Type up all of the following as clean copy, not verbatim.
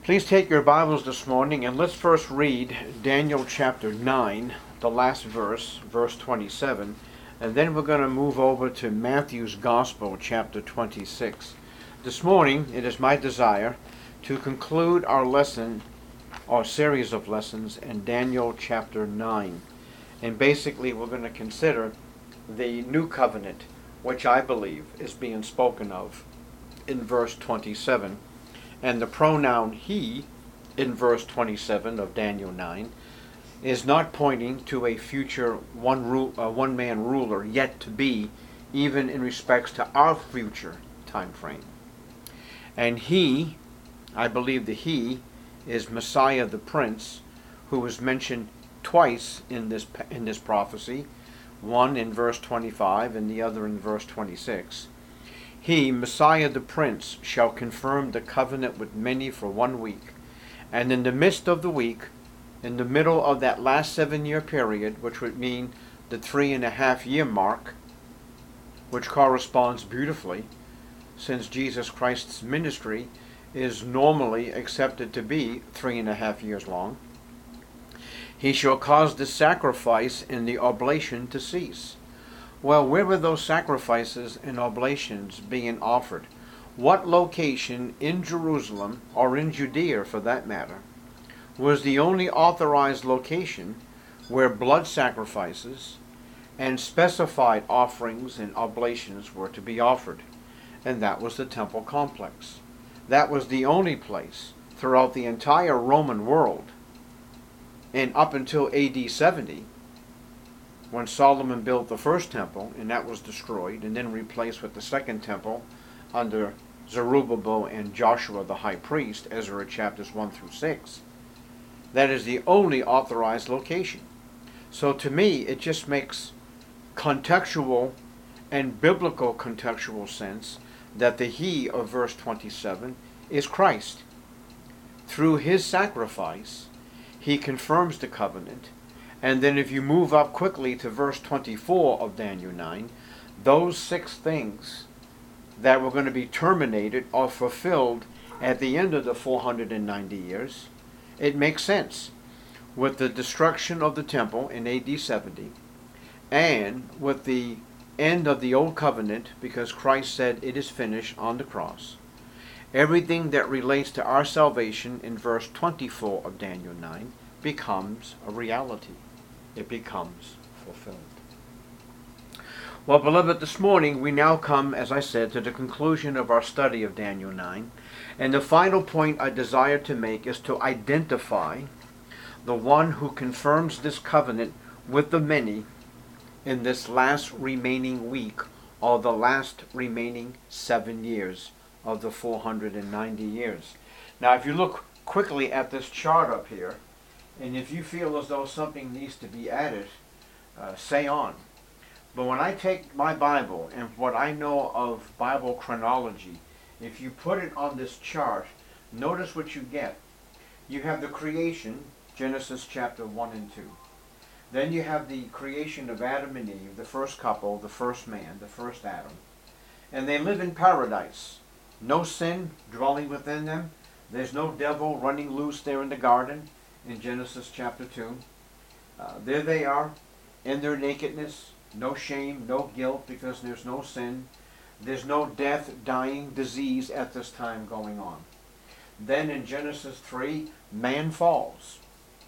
Please take your Bibles this morning and let's first read Daniel chapter 9, the last verse, verse 27, and then we're going to move over to Matthew's Gospel, chapter 26. This morning, it is my desire to conclude our lesson, our series of lessons in Daniel chapter 9. And basically, we're going to consider the new covenant, which I believe is being spoken of in verse 27. And the pronoun he in verse 27 of Daniel 9 is not pointing to a future one-man ruler yet to be, even in respects to our future time frame. And he, I believe the he, is Messiah the Prince, who is mentioned twice in this prophecy, one in verse 25 and the other in verse 26. He, Messiah the Prince, shall confirm the covenant with many for 1 week. And in the midst of the week, in the middle of that last 7-year period, which would mean the 3.5-year mark, which corresponds beautifully, since Jesus Christ's ministry is normally accepted to be 3.5 years long, he shall cause the sacrifice and the oblation to cease. Well, where were those sacrifices and oblations being offered? What location in Jerusalem, or in Judea for that matter, was the only authorized location where blood sacrifices and specified offerings and oblations were to be offered? And that was the temple complex. That was the only place throughout the entire Roman world, and up until AD 70, when Solomon built the first temple, and that was destroyed, and then replaced with the second temple under Zerubbabel and Joshua the high priest, Ezra chapters 1 through 6. That is the only authorized location. So to me, it just makes contextual and biblical contextual sense that the he of verse 27 is Christ. Through his sacrifice, he confirms the covenant. And then if you move up quickly to verse 24 of Daniel 9, those 6 things that were going to be terminated are fulfilled at the end of the 490 years. It makes sense with the destruction of the temple in AD 70 and with the end of the old covenant, because Christ said it is finished on the cross. Everything that relates to our salvation in verse 24 of Daniel 9 becomes a reality. It becomes fulfilled. Well, beloved, this morning we now come, as I said, to the conclusion of our study of Daniel 9. And the final point I desire to make is to identify the one who confirms this covenant with the many in this last remaining week, or the last remaining 7 years of the 490 years. Now, if you look quickly at this chart up here, and if you feel as though something needs to be added, say on. But when I take my Bible and what I know of Bible chronology, if you put it on this chart, notice what you get. You have the creation, Genesis chapter 1 and 2. Then you have the creation of Adam and Eve, the first couple, the first man, the first Adam. And they live in paradise. No sin dwelling within them. There's no devil running loose there in the garden. In Genesis chapter 2. There they are in their nakedness, no shame, no guilt, because there's no sin. There's no death, dying, disease at this time going on. Then in Genesis 3, man falls.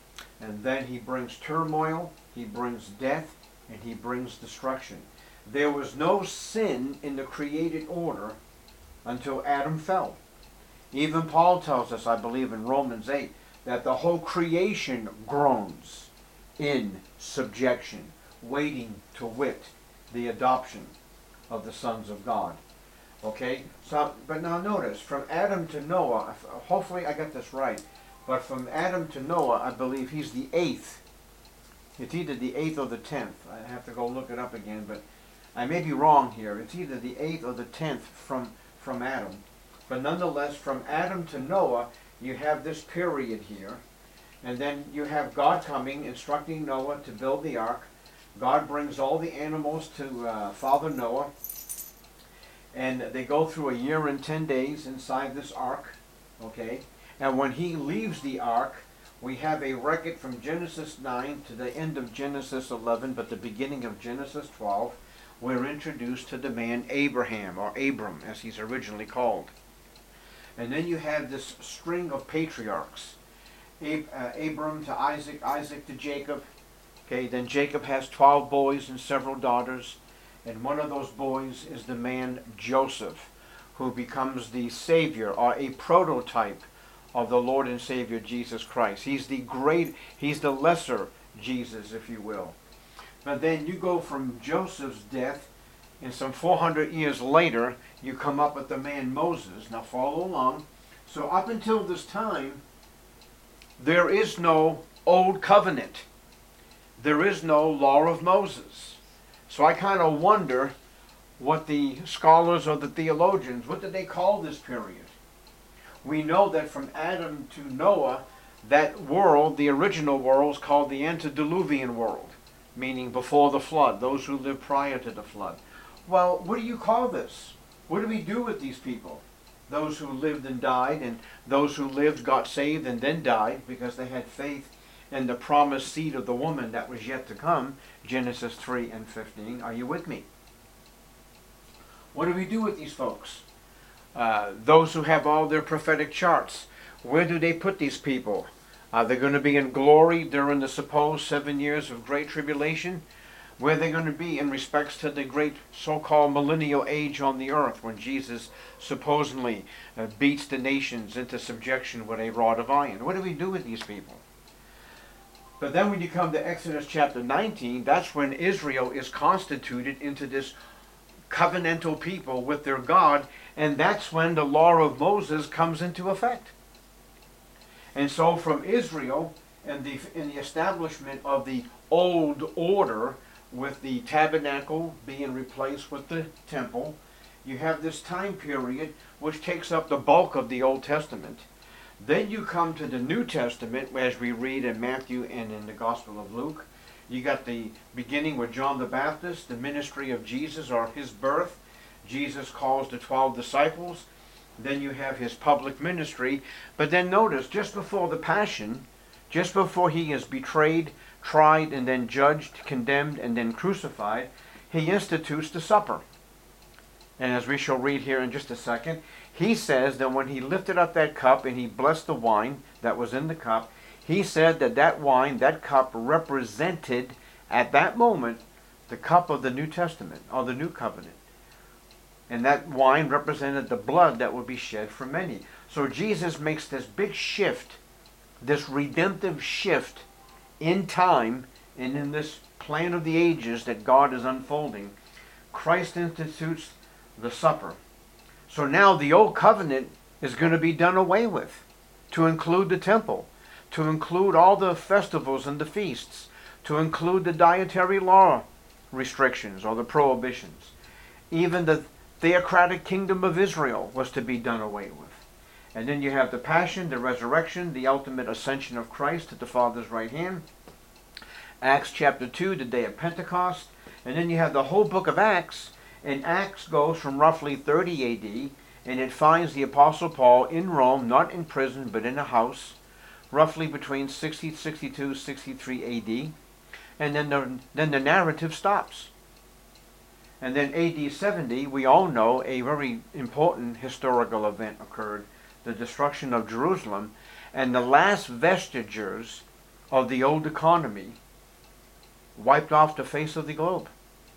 And then he brings turmoil, he brings death, and he brings destruction. There was no sin in the created order until Adam fell. Even Paul tells us, I believe in Romans 8, that the whole creation groans in subjection, waiting to wit the adoption of the sons of God. Okay? So, but now notice, from Adam to Noah, hopefully I got this right, but from Adam to Noah, I believe he's the 8th. It's either the 8th or the 10th. I have to go look it up again, but I may be wrong here. It's either the 8th or the 10th from Adam. But nonetheless, from Adam to Noah, you have this period here, and then you have God coming, instructing Noah to build the ark. God brings all the animals to Father Noah, and they go through a year and 10 days inside this ark, okay? And when he leaves the ark, we have a record from Genesis 9 to the end of Genesis 11, but the beginning of Genesis 12, we're introduced to the man Abraham, or Abram, as he's originally called. And then you have this string of patriarchs. Abram to Isaac, Isaac to Jacob. Okay, then Jacob has 12 boys and several daughters. And one of those boys is the man Joseph, who becomes the Savior, or a prototype of the Lord and Savior Jesus Christ. He's the lesser Jesus, if you will. But then you go from Joseph's death, and some 400 years later, you come up with the man Moses. Now follow along. So up until this time, there is no old covenant. There is no law of Moses. So I kind of wonder what the scholars or the theologians, what did they call this period? We know that from Adam to Noah, that world, the original world, is called the antediluvian world, meaning before the flood, those who lived prior to the flood. Well, what do you call this? What do we do with these people? Those who lived and died, and those who lived got saved and then died because they had faith in the promised seed of the woman that was yet to come, Genesis 3 and 15. Are you with me? What do we do with these folks? Those who have all their prophetic charts, where do they put these people? Are they going to be in glory during the supposed 7 years of great tribulation? Where are they going to be in respects to the great so-called millennial age on the earth, when Jesus supposedly beats the nations into subjection with a rod of iron? What do we do with these people? But then when you come to Exodus chapter 19, that's when Israel is constituted into this covenantal people with their God, and that's when the law of Moses comes into effect. And so from Israel and in the establishment of the old order, with the tabernacle being replaced with the temple, you have this time period which takes up the bulk of the Old Testament. Then you come to the New Testament, as we read in Matthew and in the Gospel of Luke. You got the beginning with John the Baptist, the ministry of Jesus, or his birth. Jesus calls the 12 disciples. Then you have his public ministry. But then notice, just before the Passion, just before he is betrayed, tried, and then judged, condemned, and then crucified, he institutes the supper. And as we shall read here in just a second, he says that when he lifted up that cup and he blessed the wine that was in the cup, he said that that wine, that cup, represented at that moment the cup of the New Testament, or the New Covenant. And that wine represented the blood that would be shed for many. So Jesus makes this big shift, this redemptive shift in time and in this plan of the ages that God is unfolding. Christ institutes the supper. So now the old covenant is going to be done away with, to include the temple, to include all the festivals and the feasts, to include the dietary law restrictions or the prohibitions. Even the theocratic kingdom of Israel was to be done away with. And then you have the Passion, the resurrection, the ultimate ascension of Christ at the Father's right hand. Acts chapter 2, the day of Pentecost. And then you have the whole book of Acts. And Acts goes from roughly 30 A.D. and it finds the Apostle Paul in Rome, not in prison, but in a house, roughly between 60, 62, 63 A.D. And then the narrative stops. And then A.D. 70, we all know a very important historical event occurred, the destruction of Jerusalem, and the last vestiges of the old economy wiped off the face of the globe.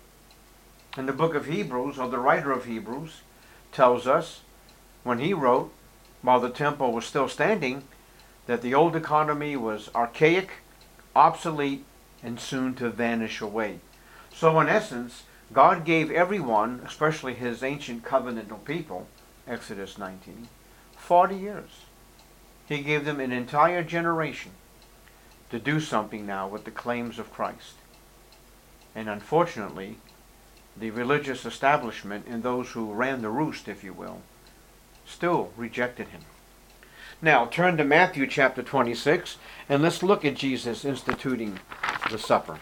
And the book of Hebrews, or the writer of Hebrews, tells us, when he wrote, while the temple was still standing, that the old economy was archaic, obsolete, and soon to vanish away. So in essence, God gave everyone, especially his ancient covenantal people, Exodus 19, 40 years. He gave them an entire generation to do something now with the claims of Christ. And unfortunately, the religious establishment and those who ran the roost, if you will, still rejected him. Now, turn to Matthew chapter 26, and let's look at Jesus instituting the supper.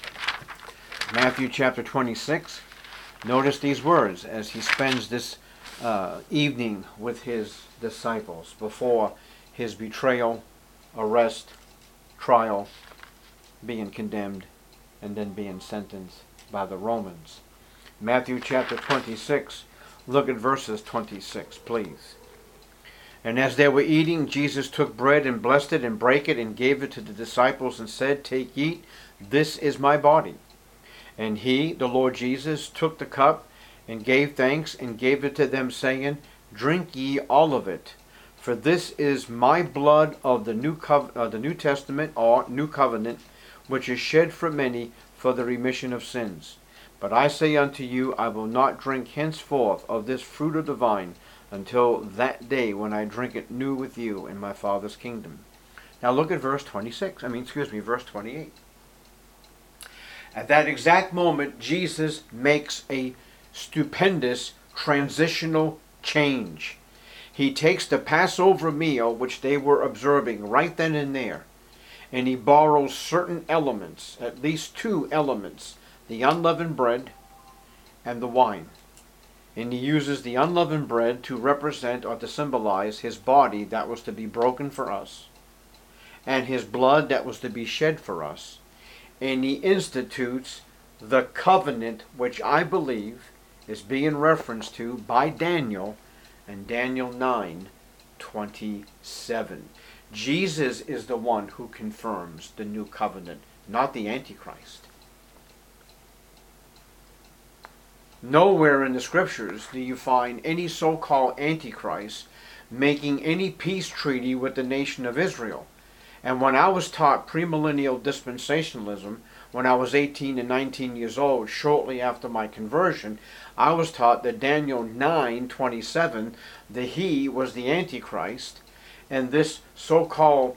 Matthew chapter 26, notice these words as he spends this evening with his disciples before his betrayal, arrest, trial, being condemned, and then being sentenced by the Romans. Matthew chapter 26, look at verses 26, please. And as they were eating, Jesus took bread and blessed it and brake it and gave it to the disciples and said, Take, eat, this is my body. And he, the Lord Jesus, took the cup and gave thanks and gave it to them, saying, Drink ye all of it, for this is my blood of the New Testament or New Covenant, which is shed for many for the remission of sins. But I say unto you, I will not drink henceforth of this fruit of the vine, until that day when I drink it new with you in my Father's kingdom. Now look at verse 28. At that exact moment, Jesus makes a stupendous transitional change. He takes the Passover meal, which they were observing right then and there, and he borrows certain elements, at least two elements, the unleavened bread and the wine. And he uses the unleavened bread to represent or to symbolize his body that was to be broken for us, and his blood that was to be shed for us. And he institutes the covenant, which I believe is being referenced to by Daniel in Daniel 9:27. Jesus is the one who confirms the new covenant, not the Antichrist. Nowhere in the scriptures do you find any so-called Antichrist making any peace treaty with the nation of Israel. And when I was taught premillennial dispensationalism, when I was 18 and 19 years old, shortly after my conversion, I was taught that Daniel 9:27, that he was the Antichrist, and this so-called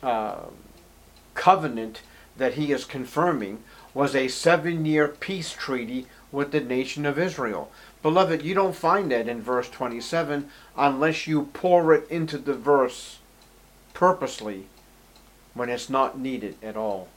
covenant that he is confirming was a 7-year peace treaty with the nation of Israel. Beloved, you don't find that in verse 27 unless you pour it into the verse purposely when it's not needed at all.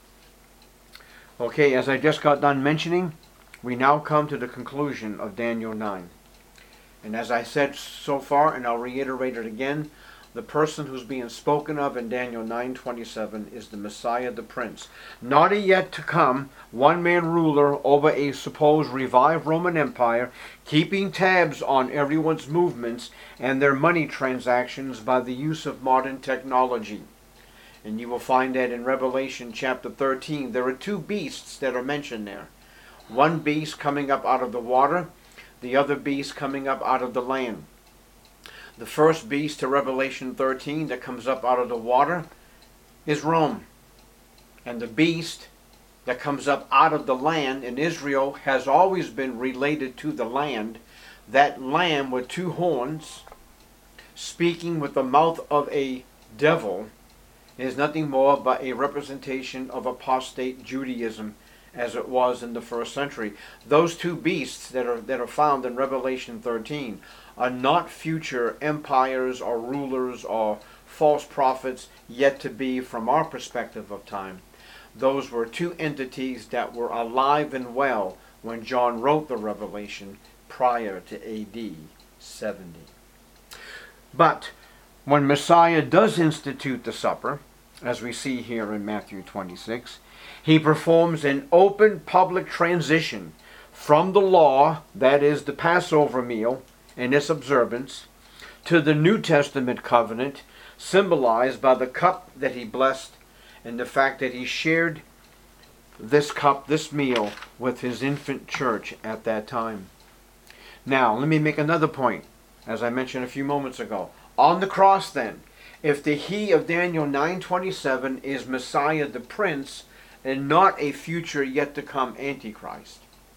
Okay, as I just got done mentioning, we now come to the conclusion of Daniel 9. And as I said so far, and I'll reiterate it again, the person who's being spoken of in Daniel 9:27 is the Messiah, the Prince. Not a yet to come one-man ruler over a supposed revived Roman Empire, keeping tabs on everyone's movements and their money transactions by the use of modern technology. And you will find that in Revelation chapter 13, there are two beasts that are mentioned there. One beast coming up out of the water, the other beast coming up out of the land. The first beast to Revelation 13 that comes up out of the water is Rome. And the beast that comes up out of the land in Israel has always been related to the land. That lamb with two horns, speaking with the mouth of a devil, is nothing more but a representation of apostate Judaism as it was in the first century. Those two beasts that are found in Revelation 13 are not future empires or rulers or false prophets yet to be from our perspective of time. Those were two entities that were alive and well when John wrote the Revelation prior to AD 70. But when Messiah does institute the supper, as we see here in Matthew 26, he performs an open public transition from the law, that is the Passover meal and its observance, to the New Testament covenant, symbolized by the cup that he blessed and the fact that he shared this cup, this meal, with his infant church at that time. Now, let me make another point, as I mentioned a few moments ago. On the cross, then, if the he of Daniel 9:27 is Messiah the Prince, and not a future yet to come Antichrist,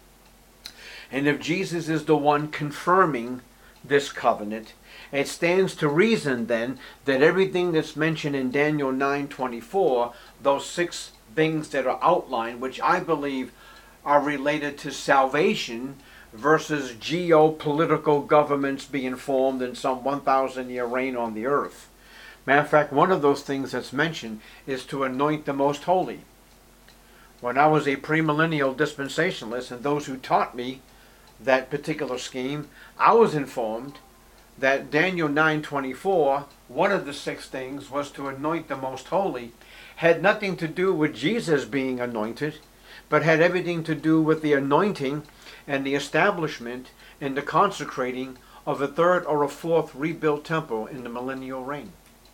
and if Jesus is the one confirming this covenant, it stands to reason then that everything that's mentioned in Daniel 9:24, those 6 things that are outlined, which I believe are related to salvation versus geopolitical governments being formed in some 1,000-year reign on the earth. Matter of fact, one of those things that's mentioned is to anoint the most holy. When I was a premillennial dispensationalist, and those who taught me that particular scheme, I was informed that Daniel 9:24, one of the 6 things was to anoint the most holy, had nothing to do with Jesus being anointed, but had everything to do with the anointing and the establishment and the consecrating of a 3rd or a 4th rebuilt temple in the millennial reign.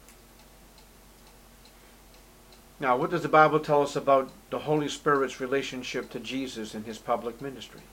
Now, what does the Bible tell us about the Holy Spirit's relationship to Jesus in his public ministry?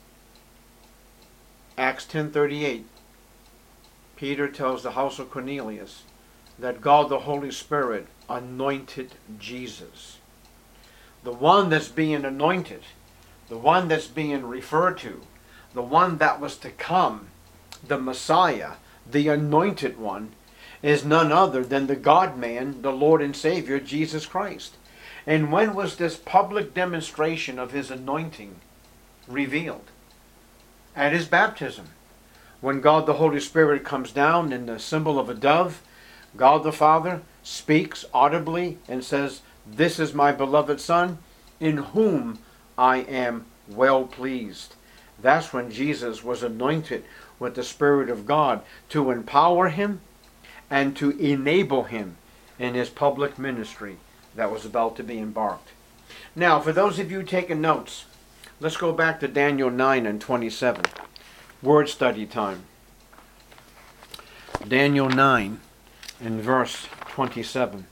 Acts 10:38. Peter tells the house of Cornelius that God the Holy Spirit anointed Jesus. The one that's being anointed, the one that's being referred to, the one that was to come, the Messiah, the anointed one, is none other than the God-man, the Lord and Savior, Jesus Christ. And when was this public demonstration of his anointing revealed? At his baptism. When God the Holy Spirit comes down in the symbol of a dove, God the Father speaks audibly and says, "This is my beloved Son, in whom I am well pleased." That's when Jesus was anointed with the Spirit of God to empower him and to enable him in his public ministry that was about to be embarked. Now, for those of you taking notes, let's go back to Daniel 9:27. Word study time. Daniel 9 and verse 27.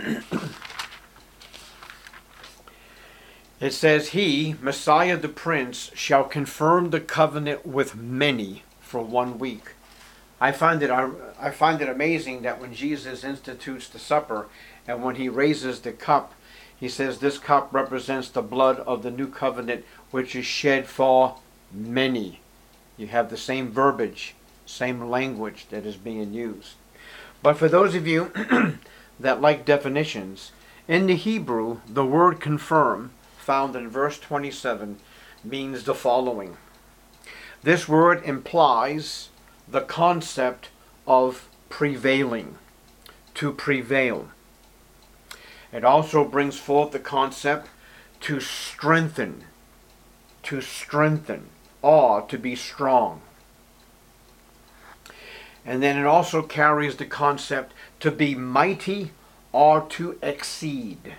It says, "He, Messiah the Prince, shall confirm the covenant with many for 1 week." I find it amazing that when Jesus institutes the supper and when he raises the cup, he says this cup represents the blood of the new covenant which is shed for many. You have the same verbiage, same language that is being used. But for those of you that like definitions, in the Hebrew, the word confirm, found in verse 27, means the following. This word implies the concept of prevailing, to prevail. It also brings forth the concept to strengthen, or to be strong. And then it also carries the concept to be mighty or to exceed.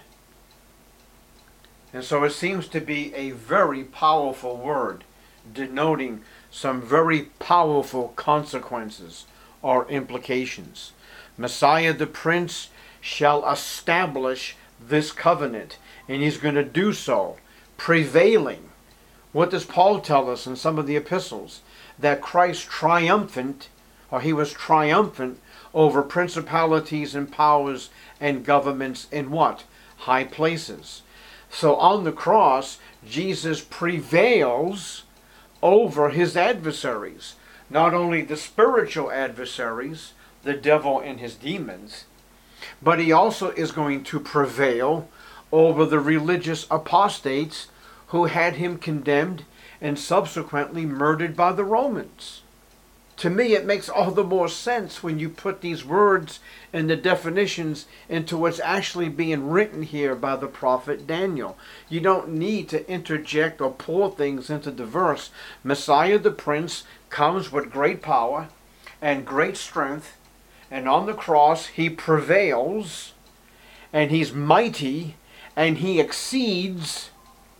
And so it seems to be a very powerful word, denoting some very powerful consequences or implications. Messiah the Prince shall establish this covenant, and he's going to do so, prevailing. What does Paul tell us in some of the epistles? That Christ triumphant, or he was triumphant over principalities and powers and governments in what? High places. So on the cross, Jesus prevails over his adversaries. Not only the spiritual adversaries, the devil and his demons, but he also is going to prevail over the religious apostates who had him condemned and subsequently murdered by the Romans. To me, it makes all the more sense when you put these words and the definitions into what's actually being written here by the prophet Daniel. You don't need to interject or pour things into the verse. Messiah the Prince comes with great power and great strength, and on the cross he prevails, and he's mighty, and he exceeds,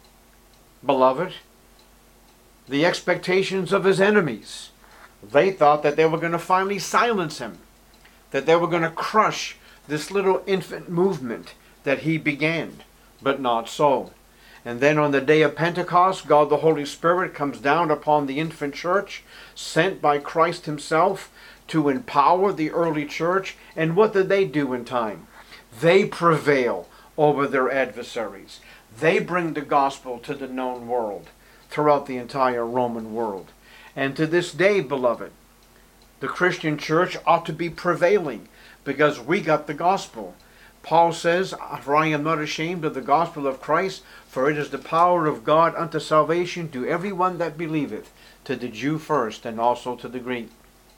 beloved, the expectations of his enemies. They thought that they were going to finally silence him, that they were going to crush this little infant movement that he began, but not so. And then on the day of Pentecost, God the Holy Spirit comes down upon the infant church, sent by Christ himself to empower the early church. And what did they do in time? They prevail over their adversaries. They bring the gospel to the known world throughout the entire Roman world. And to this day, beloved, the Christian church ought to be prevailing because we got the gospel. Paul says, "For I am not ashamed of the gospel of Christ, for it is the power of God unto salvation to everyone that believeth, to the Jew first and also to the Greek."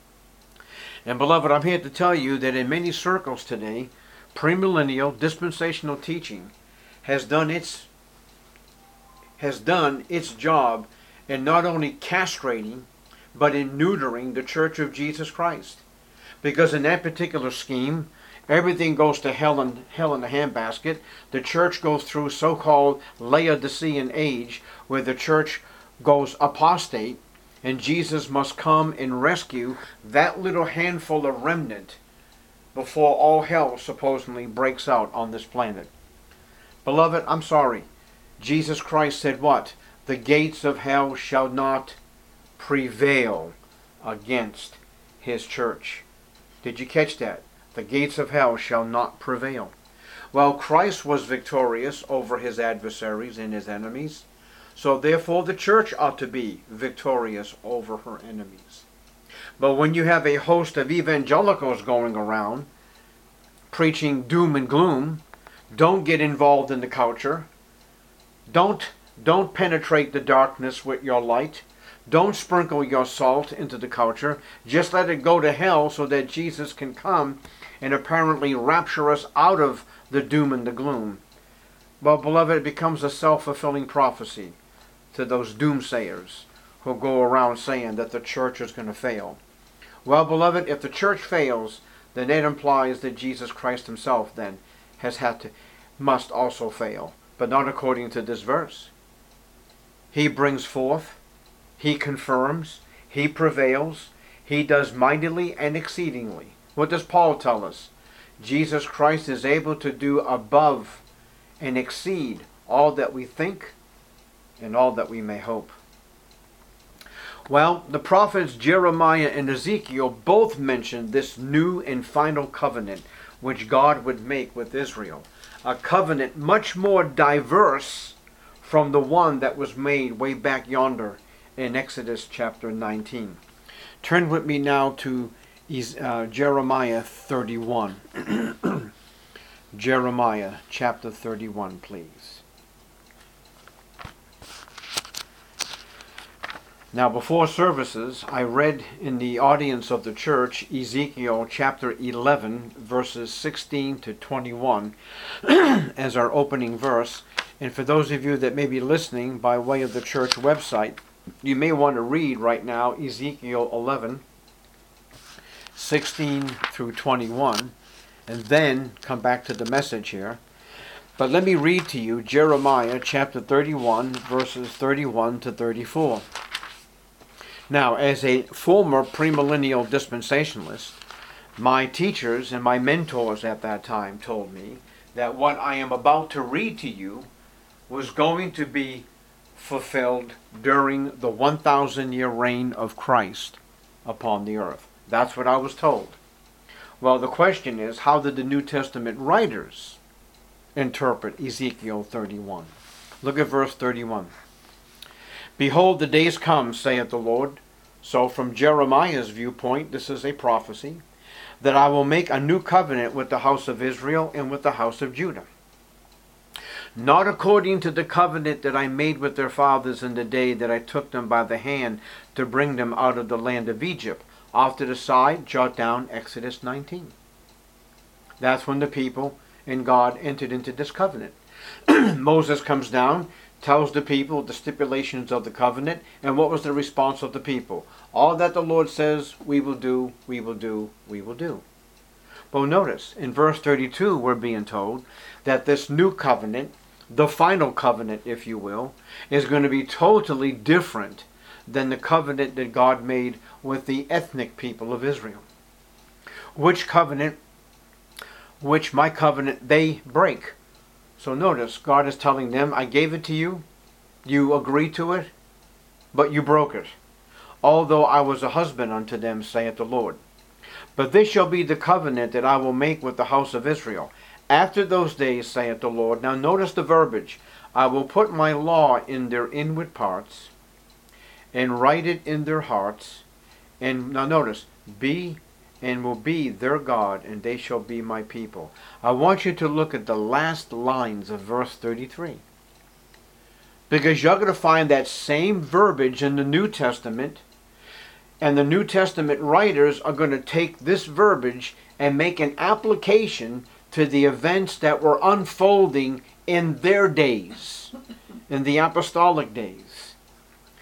And beloved, I'm here to tell you that in many circles today, premillennial dispensational teaching has done its job in not only castrating, but in neutering the Church of Jesus Christ. Because in that particular scheme, everything goes to hell in the handbasket. The church goes through so-called Laodicean age, where the church goes apostate, and Jesus must come and rescue that little handful of remnant before all hell supposedly breaks out on this planet. Beloved, I'm sorry. Jesus Christ said what? The gates of hell shall not prevail against his church. Did you catch that? The gates of hell shall not prevail. Well, Christ was victorious over his adversaries and his enemies. So therefore the church ought to be victorious over her enemies. But when you have a host of evangelicals going around preaching doom and gloom, don't get involved in the culture. Don't penetrate the darkness with your light. Don't sprinkle your salt into the culture. Just let it go to hell so that Jesus can come and apparently rapture us out of the doom and the gloom. Well, beloved, it becomes a self-fulfilling prophecy to those doomsayers who go around saying that the church is going to fail. Well, beloved, if the church fails, then it implies that Jesus Christ himself then must also fail, but not according to this verse. He brings forth, he confirms, he prevails, he does mightily and exceedingly. What does Paul tell us? Jesus Christ is able to do above and exceed all that we think and all that we may hope. Well, the prophets Jeremiah and Ezekiel both mentioned this new and final covenant which God would make with Israel. A covenant much more diverse from the one that was made way back yonder in Exodus chapter 19. Turn with me now to Jeremiah 31. Jeremiah chapter 31, please. Now, before services, I read in the audience of the church Ezekiel chapter 11, verses 16 to 21 as our opening verse. And for those of you that may be listening by way of the church website, you may want to read right now Ezekiel 11, 16 through 21, and then come back to the message here. But let me read to you Jeremiah chapter 31, verses 31 to 34. Now, as a former premillennial dispensationalist, my teachers and my mentors at that time told me that what I am about to read to you was going to be fulfilled during the 1,000-year reign of Christ upon the earth. That's what I was told. Well, the question is, how did the New Testament writers interpret Ezekiel 31? Look at verse 31. Behold, the days come, saith the Lord. So from Jeremiah's viewpoint, this is a prophecy, that I will make a new covenant with the house of Israel and with the house of Judah. Not according to the covenant that I made with their fathers in the day that I took them by the hand to bring them out of the land of Egypt. Off to the side, jot down Exodus 19. That's when the people and God entered into this covenant. Moses comes down, tells the people the stipulations of the covenant, and what was the response of the people? All that the Lord says we will do, we will do, we will do. Well, notice, in verse 32 we're being told that this new covenant, the final covenant, if you will, is going to be totally different than the covenant that God made with the ethnic people of Israel. Which my covenant they break. So notice, God is telling them, I gave it to you, you agreed to it, but you broke it. Although I was a husband unto them, saith the Lord. But this shall be the covenant that I will make with the house of Israel. After those days, saith the Lord. Now notice the verbiage. I will put my law in their inward parts, and write it in their hearts. And now notice, will be their God, and they shall be my people. I want you to look at the last lines of verse 33. Because you're going to find that same verbiage in the New Testament, and the New Testament writers are going to take this verbiage and make an application to the events that were unfolding in their days, in the apostolic days.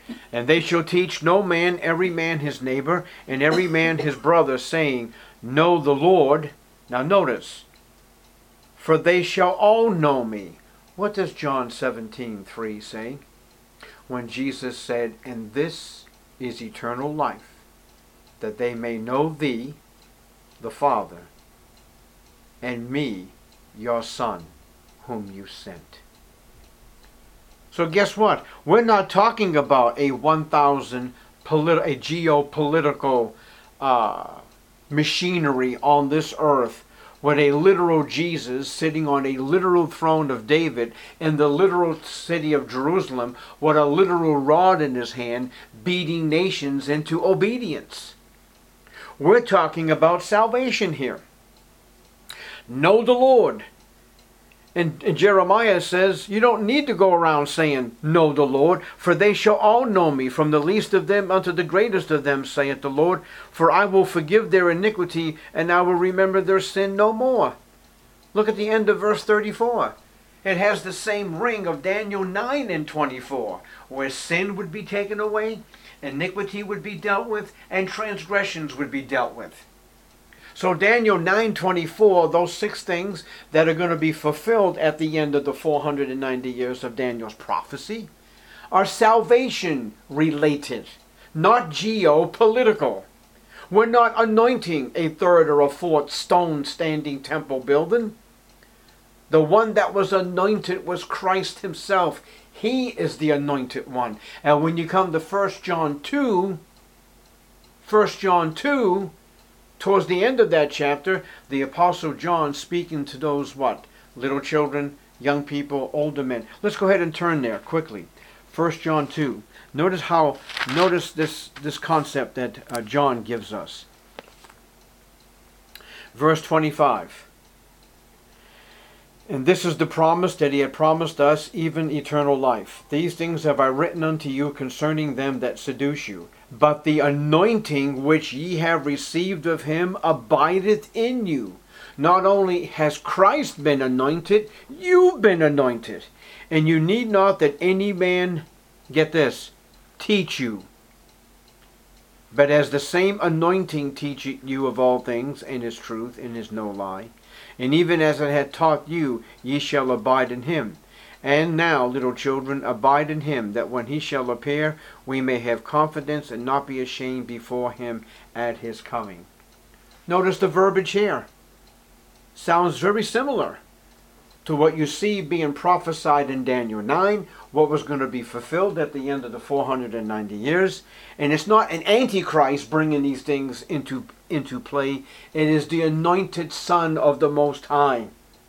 And they shall teach no man, every man his neighbor, and every man his brother, saying, Know the Lord. Now notice, for they shall all know me. What does John 17:3 say? When Jesus said, And this is eternal life, that they may know thee, the Father, and me, your Son, whom you sent. So guess what? We're not talking about a 1,000 a geopolitical machinery on this earth with a literal Jesus sitting on a literal throne of David in the literal city of Jerusalem with a literal rod in his hand beating nations into obedience. We're talking about salvation here. Know the Lord. And Jeremiah says, you don't need to go around saying, Know the Lord, for they shall all know me, from the least of them unto the greatest of them, saith the Lord. For I will forgive their iniquity, and I will remember their sin no more. Look at the end of verse 34. It has the same ring of Daniel 9:24, where sin would be taken away, iniquity would be dealt with, and transgressions would be dealt with. So Daniel 9:24, those 6 things that are going to be fulfilled at the end of the 490 years of Daniel's prophecy are salvation related, not geopolitical. We're not anointing a 3rd or a 4th stone standing temple building. The one that was anointed was Christ himself. He is the anointed one. And when you come to 1 John 2, towards the end of that chapter, the Apostle John speaking to those, what? Little children, young people, older men. Let's go ahead and turn there quickly. 1 John 2. Notice this concept that John gives us. Verse 25. And this is the promise that he had promised us, even eternal life. These things have I written unto you concerning them that seduce you. But the anointing which ye have received of him abideth in you. Not only has Christ been anointed, you've been anointed. And you need not that any man, get this, teach you. But as the same anointing teacheth you of all things, and is truth, and is no lie. And even as it had taught you, ye shall abide in him. And now, little children, abide in him, that when he shall appear, we may have confidence and not be ashamed before him at his coming. Notice the verbiage here. Sounds very similar to what you see being prophesied in Daniel 9, what was going to be fulfilled at the end of the 490 years. And it's not an antichrist bringing these things into play. It is the anointed Son of the Most High.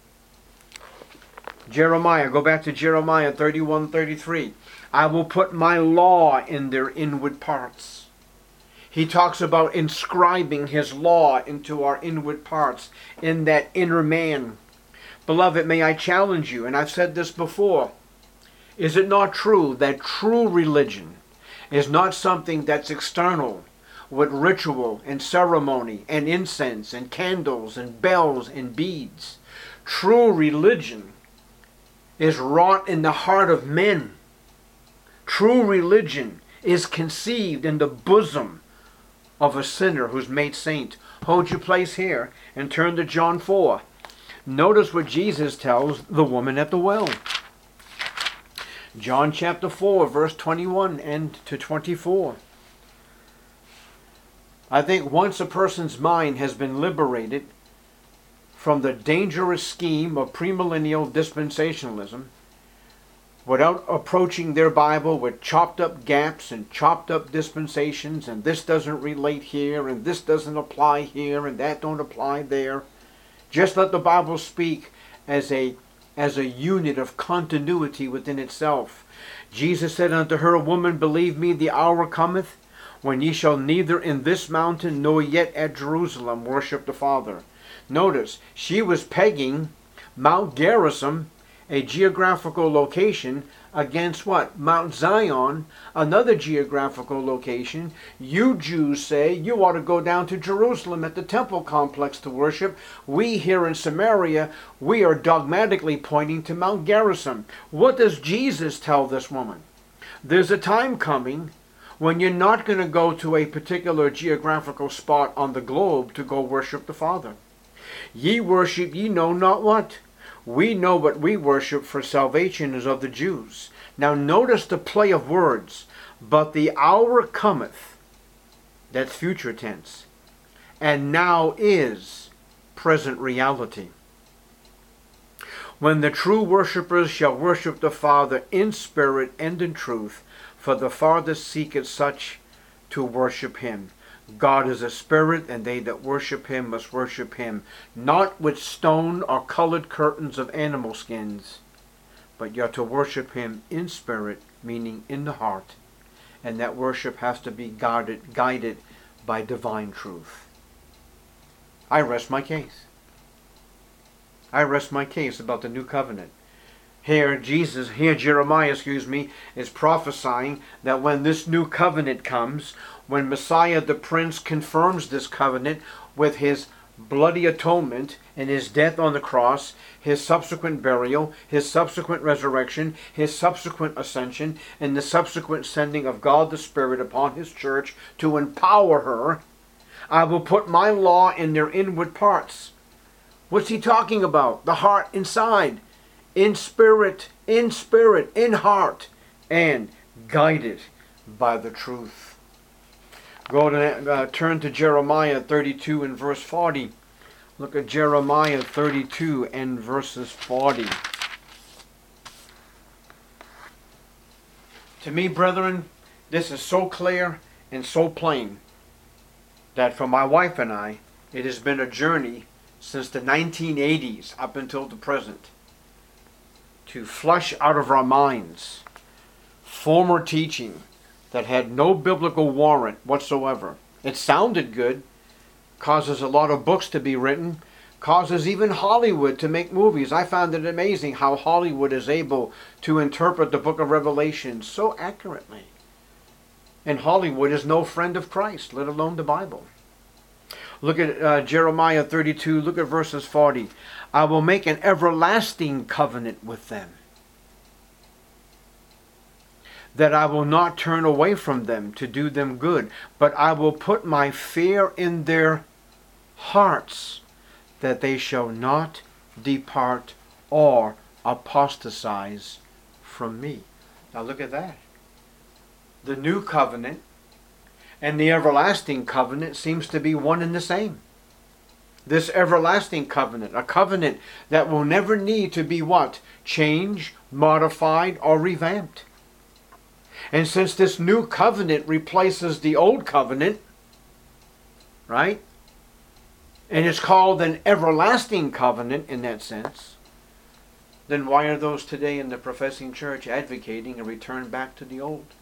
Jeremiah, go back to Jeremiah 31:33. I will put my law in their inward parts. He talks about inscribing his law into our inward parts, in that inner man. Beloved, may I challenge you, and I've said this before, is it not true that true religion is not something that's external, with ritual and ceremony and incense and candles and bells and beads? True religion is wrought in the heart of men. True religion is conceived in the bosom of a sinner who's made saint. Hold your place here and turn to John 4. Notice what Jesus tells the woman at the well. John chapter 4, verse 21 and to 24. I think once a person's mind has been liberated from the dangerous scheme of premillennial dispensationalism, without approaching their Bible with chopped up gaps and chopped up dispensations, and this doesn't relate here, and this doesn't apply here, and that don't apply there. Just let the Bible speak as a unit of continuity within itself. Jesus said unto her, Woman, believe me, the hour cometh, when ye shall neither in this mountain nor yet at Jerusalem worship the Father. Notice, she was pegging Mount Gerizim, a geographical location, against what? Mount Zion, another geographical location. You Jews say you ought to go down to Jerusalem at the temple complex to worship. We here in Samaria, we are dogmatically pointing to Mount Gerizim. What does Jesus tell this woman? There's a time coming when you're not going to go to a particular geographical spot on the globe to go worship the Father. Ye worship ye know not what. We know what we worship, for salvation is of the Jews. Now notice the play of words. But the hour cometh, that's future tense, and now is present reality, when the true worshippers shall worship the Father in spirit and in truth, for the Father seeketh such to worship him. God is a spirit, and they that worship him must worship him, not with stone or colored curtains of animal skins, but you're to worship him in spirit, meaning in the heart, and that worship has to be guided by divine truth. I rest my case. I rest my case about the new covenant. Here Jeremiah, is prophesying that when this new covenant comes, when Messiah the Prince confirms this covenant with his bloody atonement and his death on the cross, his subsequent burial, his subsequent resurrection, his subsequent ascension, and the subsequent sending of God the Spirit upon his church to empower her, I will put my law in their inward parts. What's he talking about? The heart inside, in spirit, in heart, and guided by the truth. Turn to Jeremiah 32 and verse 40. Look at Jeremiah 32 and verses 40. To me, brethren, this is so clear and so plain that for my wife and I, it has been a journey since the 1980s up until the present to flush out of our minds former teaching that had no biblical warrant whatsoever. It sounded good, causes a lot of books to be written, causes even Hollywood to make movies. I found it amazing how Hollywood is able to interpret the book of Revelation so accurately. And Hollywood is no friend of Christ, let alone the Bible. Look at Jeremiah 32, look at verses 40. I will make an everlasting covenant with them, that I will not turn away from them to do them good, but I will put my fear in their hearts, that they shall not depart or apostatize from me. Now look at that. The new covenant and the everlasting covenant seems to be one and the same. This everlasting covenant, a covenant that will never need to be what? Changed, modified, or revamped. And since this new covenant replaces the old covenant, right? And it's called an everlasting covenant in that sense, then why are those today in the professing church advocating a return back to the old?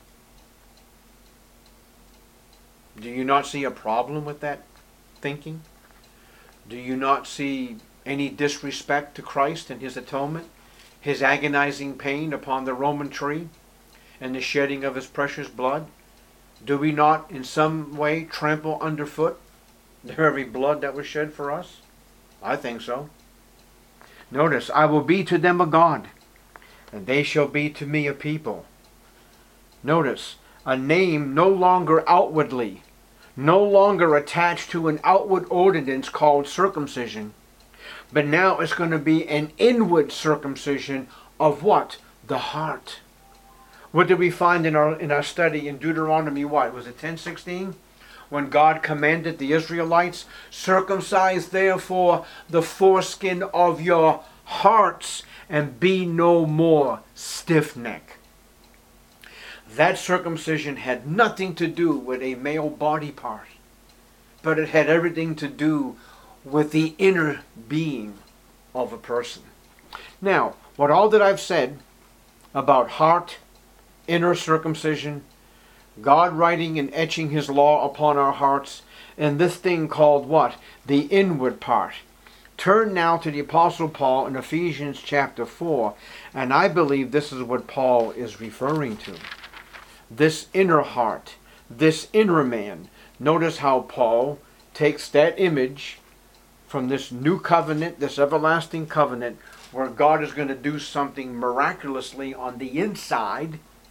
Do you not see a problem with that thinking? Do you not see any disrespect to Christ and his atonement, his agonizing pain upon the Roman tree, and the shedding of his precious blood? Do we not in some way trample underfoot the very blood that was shed for us? I think so. Notice, I will be to them a God, and they shall be to me a people. Notice, a name no longer outwardly, no longer attached to an outward ordinance called circumcision, but now it's going to be an inward circumcision of what? The heart. What did we find in our study in Deuteronomy? What was it, 10:16? When God commanded the Israelites, circumcise therefore the foreskin of your hearts and be no more stiff-necked. That circumcision had nothing to do with a male body part, but it had everything to do with the inner being of a person. Now, what all that I've said about heart, inner circumcision, God writing and etching his law upon our hearts, and this thing called what? The inward part. Turn now to the Apostle Paul in Ephesians chapter 4, and I believe this is what Paul is referring to. This inner heart, this inner man. Notice how Paul takes that image from this new covenant, this everlasting covenant, where God is going to do something miraculously on the inside,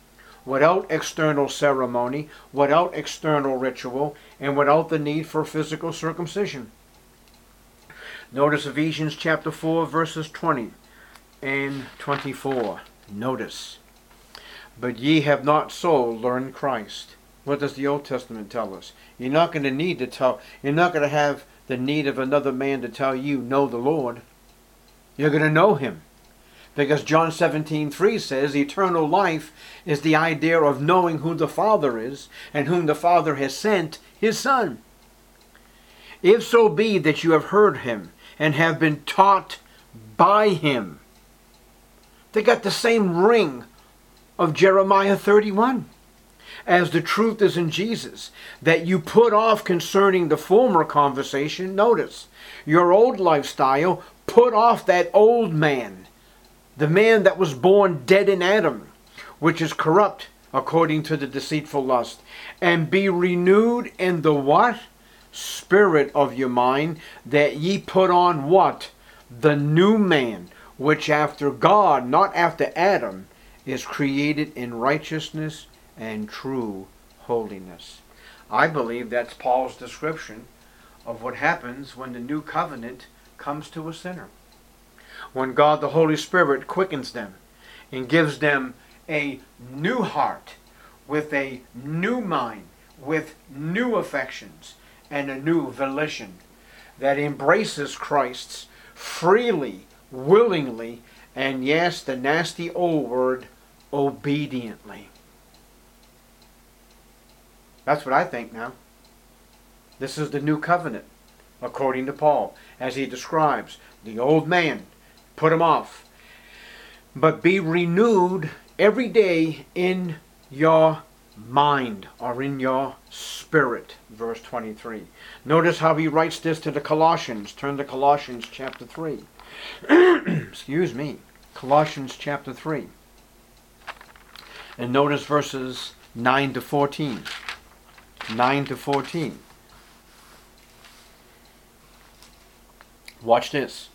without external ceremony, without external ritual, and without the need for physical circumcision. Notice Ephesians chapter 4, verses 20 and 24. Notice, but ye have not so learned Christ. What does the Old Testament tell us? You're not going to have the need of another man to tell you, know the Lord. You're going to know him. Because John 17:3 says eternal life is the idea of knowing who the Father is and whom the Father has sent, his Son. If so be that you have heard him and have been taught by him. They got the same ring of Jeremiah 31. As the truth is in Jesus, that you put off concerning the former conversation. Notice, your old lifestyle, put off that old man, the man that was born dead in Adam, which is corrupt according to the deceitful lust, and be renewed in the what? Spirit of your mind, that ye put on what? The new man, which after God, not after Adam, is created in righteousness and true holiness. I believe that's Paul's description of what happens when the new covenant comes to a sinner. When God the Holy Spirit quickens them and gives them a new heart with a new mind, with new affections and a new volition that embraces Christ's freely, willingly, and yes, the nasty old word, obediently. That's what I think now. This is the new covenant, according to Paul, as he describes the old man. Put him off. But be renewed every day in your mind or in your spirit. Verse 23. Notice how he writes this to the Colossians. Turn to Colossians chapter 3. Excuse me. Colossians chapter 3. And notice verses 9 to 14. 9 to 14. Watch this.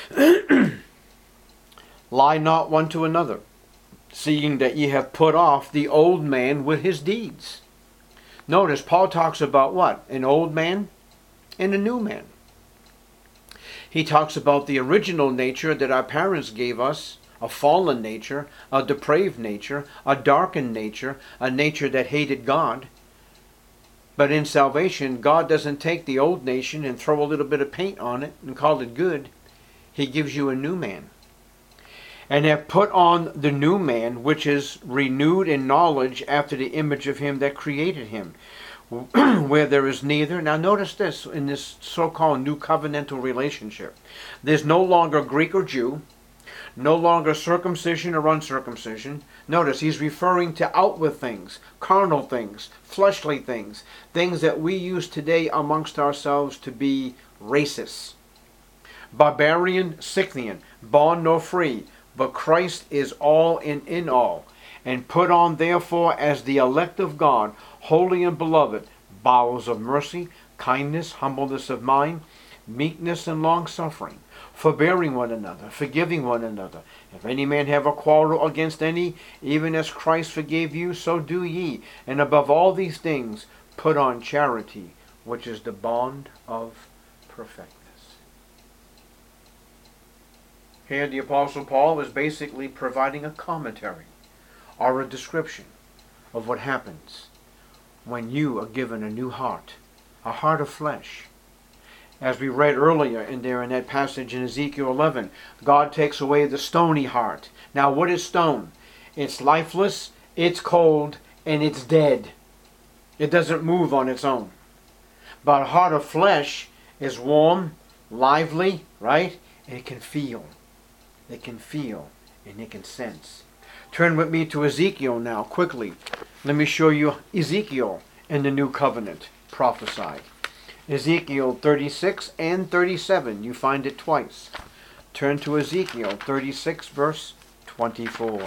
Lie not one to another, seeing that ye have put off the old man with his deeds. Notice Paul talks about what? An old man and a new man. He talks about the original nature that our parents gave us, a fallen nature, a depraved nature, a darkened nature, a nature that hated God. But in salvation, God doesn't take the old nation and throw a little bit of paint on it and call it good. He gives you a new man. And have put on the new man, which is renewed in knowledge after the image of him that created him. Where there is neither, now notice this, in this so-called new covenantal relationship, there's no longer Greek or Jew, no longer circumcision or uncircumcision. Notice he's referring to outward things, carnal things, fleshly things, things that we use today amongst ourselves to be racists. Barbarian, Scythian, bond nor free, but Christ is all and in all. And put on therefore as the elect of God, holy and beloved, bowels of mercy, kindness, humbleness of mind, meekness and long-suffering, forbearing one another, forgiving one another. If any man have a quarrel against any, even as Christ forgave you, so do ye. And above all these things, put on charity, which is the bond of perfectness. Here the Apostle Paul is basically providing a commentary or a description of what happens when you are given a new heart, a heart of flesh. As we read earlier in that passage in Ezekiel 11, God takes away the stony heart. Now what is stone? It's lifeless, it's cold, and it's dead. It doesn't move on its own. But a heart of flesh is warm, lively, right? And it can feel. It can feel and it can sense. Turn with me to Ezekiel now, quickly. Let me show you Ezekiel in the New Covenant prophesied. Ezekiel 36 and 37. You find it twice. Turn to Ezekiel 36, verse 24.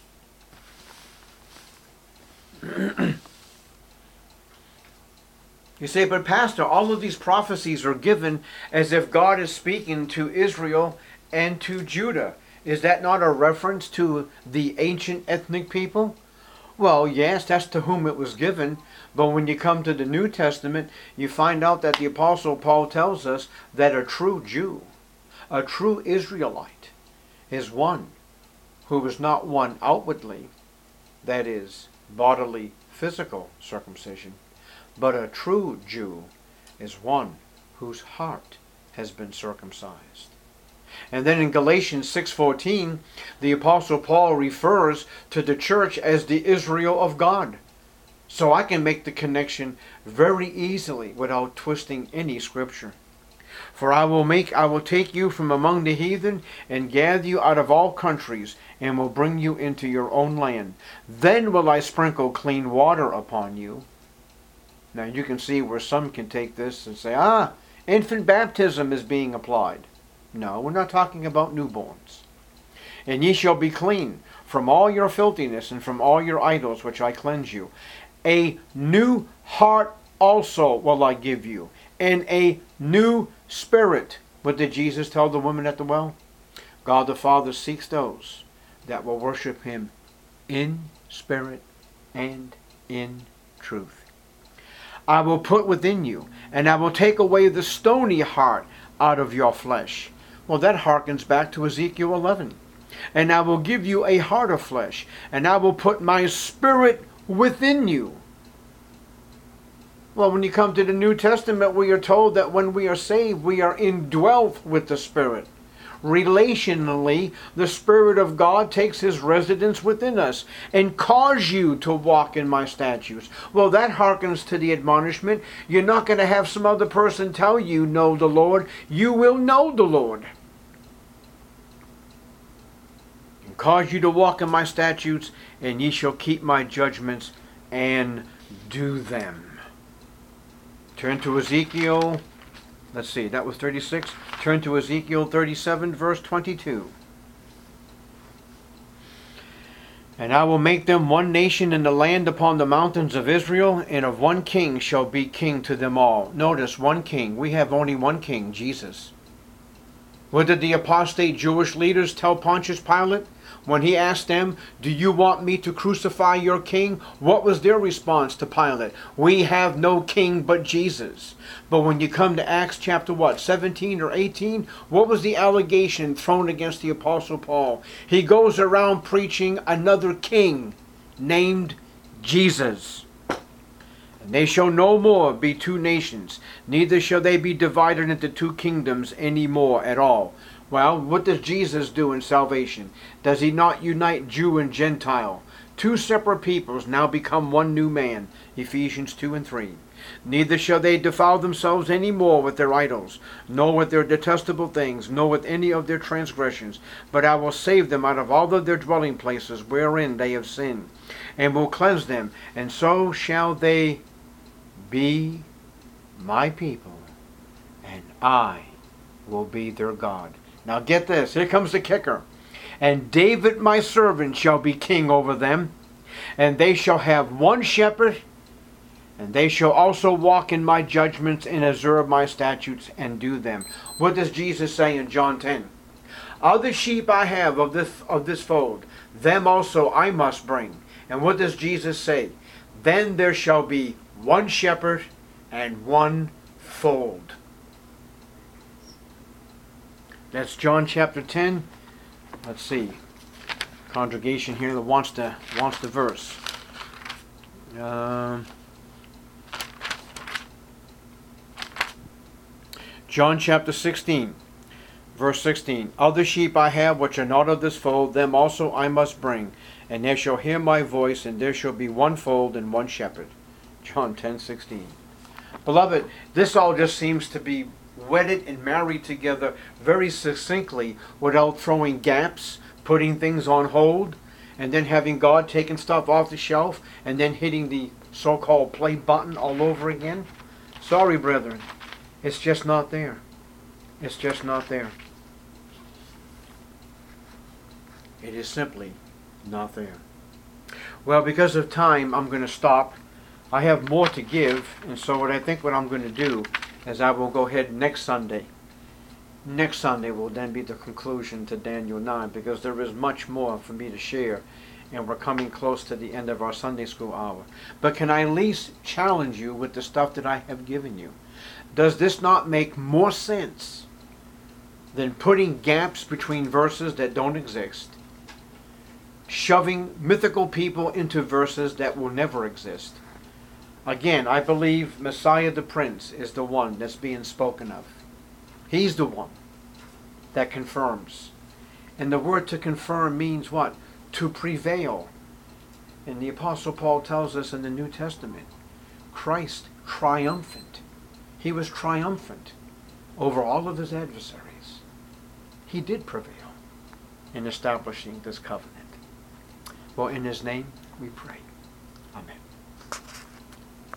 You say, but Pastor, all of these prophecies are given as if God is speaking to Israel and to Judah. Is that not a reference to the ancient ethnic people? Well, yes, that's to whom it was given. But when you come to the New Testament, you find out that the Apostle Paul tells us that a true Jew, a true Israelite, is one who is not one outwardly, that is, bodily, physical circumcision, but a true Jew is one whose heart has been circumcised. And then in Galatians 6:14, the Apostle Paul refers to the church as the Israel of God. So I can make the connection very easily without twisting any scripture. For I will take you from among the heathen and gather you out of all countries and will bring you into your own land. Then will I sprinkle clean water upon you. Now you can see where some can take this and say, infant baptism is being applied. No, we're not talking about newborns. And ye shall be clean from all your filthiness and from all your idols which I cleanse you. A new heart also will I give you, and a new spirit. What did Jesus tell the woman at the well? God the Father seeks those that will worship him in spirit and in truth. I will put within you, and I will take away the stony heart out of your flesh. Well, that harkens back to Ezekiel 11. And I will give you a heart of flesh, and I will put my spirit within you. Well, when you come to the New Testament, we are told that when we are saved, we are indwelt with the Spirit. Relationally, the Spirit of God takes his residence within us and cause you to walk in my statutes. Well, that harkens to the admonishment. You're not going to have some other person tell you, know the Lord. You will know the Lord. And cause you to walk in my statutes, and ye shall keep my judgments and do them. Turn to Ezekiel. Let's see, that was 36. Turn to Ezekiel 37, verse 22. And I will make them one nation in the land upon the mountains of Israel, and of one king shall be king to them all. Notice, one king. We have only one king, Jesus. What did the apostate Jewish leaders tell Pontius Pilate? When he asked them, do you want me to crucify your king? What was their response to Pilate? We have no king but Jesus. But when you come to Acts chapter 17 or 18, what was the allegation thrown against the Apostle Paul? He goes around preaching another king named Jesus. And they shall no more be two nations, neither shall they be divided into two kingdoms any more at all. Well, what does Jesus do in salvation? Does he not unite Jew and Gentile? Two separate peoples now become one new man. Ephesians 2 and 3. Neither shall they defile themselves any more with their idols, nor with their detestable things, nor with any of their transgressions. But I will save them out of all of their dwelling places wherein they have sinned, and will cleanse them, and so shall they be my people, and I will be their God. Now get this, here comes the kicker. And David my servant shall be king over them, and they shall have one shepherd, and they shall also walk in my judgments and observe my statutes and do them. What does Jesus say in John 10? Other sheep I have of this fold, them also I must bring. And what does Jesus say? Then there shall be one shepherd and one fold. That's John chapter 10. Let's see. Congregation here that wants the verse. John chapter 16, verse 16. Other sheep I have which are not of this fold, them also I must bring, and they shall hear my voice, and there shall be one fold and one shepherd. John 10:16. Beloved, this all just seems to be wedded and married together very succinctly without throwing gaps, putting things on hold, and then having God taking stuff off the shelf and then hitting the so-called play button all over again. Sorry, brethren. It's just not there. It's just not there. It is simply not there. Well, because of time, I'm going to stop. I have more to give, and so what I'm going to do is I will go ahead next Sunday. Next Sunday will then be the conclusion to Daniel 9, because there is much more for me to share and we're coming close to the end of our Sunday school hour. But can I at least challenge you with the stuff that I have given you? Does this not make more sense than putting gaps between verses that don't exist, shoving mythical people into verses that will never exist? Again, I believe Messiah the Prince is the one that's being spoken of. He's the one that confirms. And the word to confirm means what? To prevail. And the Apostle Paul tells us in the New Testament, Christ triumphant. He was triumphant over all of his adversaries. He did prevail in establishing this covenant. Well, in his name we pray. Amen.